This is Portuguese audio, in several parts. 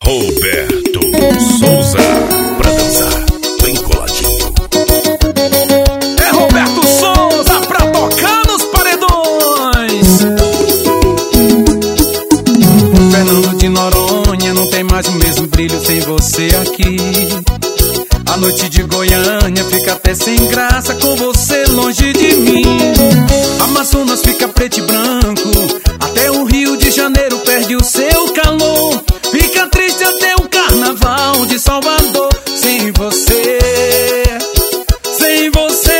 Roberto Souza, pra dançar bem coladinho. É Roberto Souza pra tocar nos paredões. Fernando de Noronha não tem mais o mesmo brilho sem você aqui. A noite de Goiânia fica até sem graça com você longe de mim. Amazonas fica preto e branco, até o Rio de Janeiro perde o seu calor. Fica triste até o Carnaval de Salvador sem você, sem você.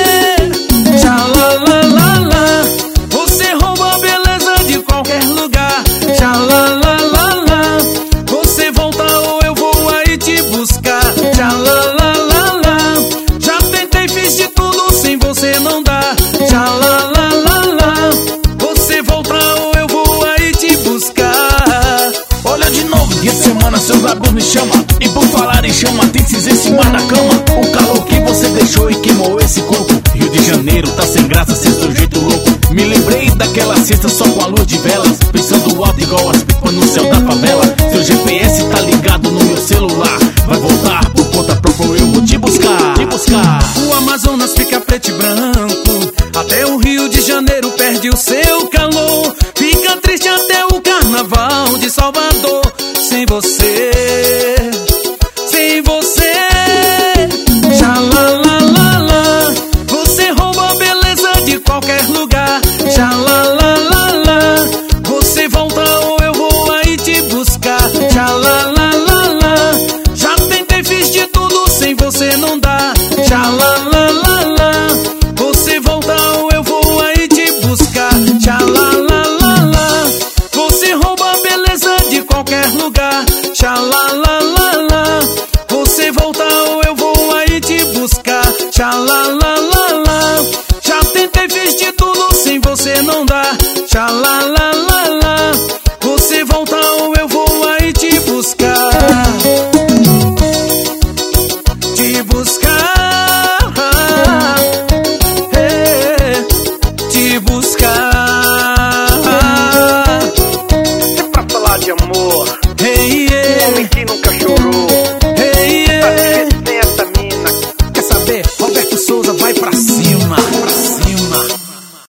Tchalalalala, você rouba a beleza de qualquer lugar. Tchalalalala, você volta ou eu vou aí te buscar. Tchalalalala, já tentei, fiz de tudo, sem você não dá. Tchalalalala, você volta ou eu vou aí te buscar. Olha de novo, dia de semana seus lábios me chamam. E por falar em chama, tem em cima da cama. O calor que você deixou e queimou esse corpo. Rio de Janeiro tá sem graça, sem seu jeito louco. Me lembrei daquela cesta só com a luz de velas, pensando alto igual as pipas no céu da favela. Seu GPS tá ligado no meu celular. Vai voltar por conta própria, eu vou te buscar, te buscar. O Amazonas fica preto e branco, até o Rio de Janeiro perde o seu calor. Fica triste até o Carnaval de Salvador sem você, sem você. Tchalalalala, você rouba a beleza de qualquer lugar. Tchalalalala, você volta ou eu vou aí te buscar. Tchalalalala, já tentei, fiz de tudo, sem você não dá. Tchalalalala, você volta ou eu vou aí te buscar. Tchalalalala, você rouba a beleza de qualquer lugar. Tchalalalala, você volta ou eu vou aí te buscar. Tchalalalala, já tentei, fiz de tudo, sem você não dá. Tchalalalala, você volta ou eu vou aí te buscar. Te buscar, te buscar. É pra falar de amor, Hey, um homem que nunca chorou.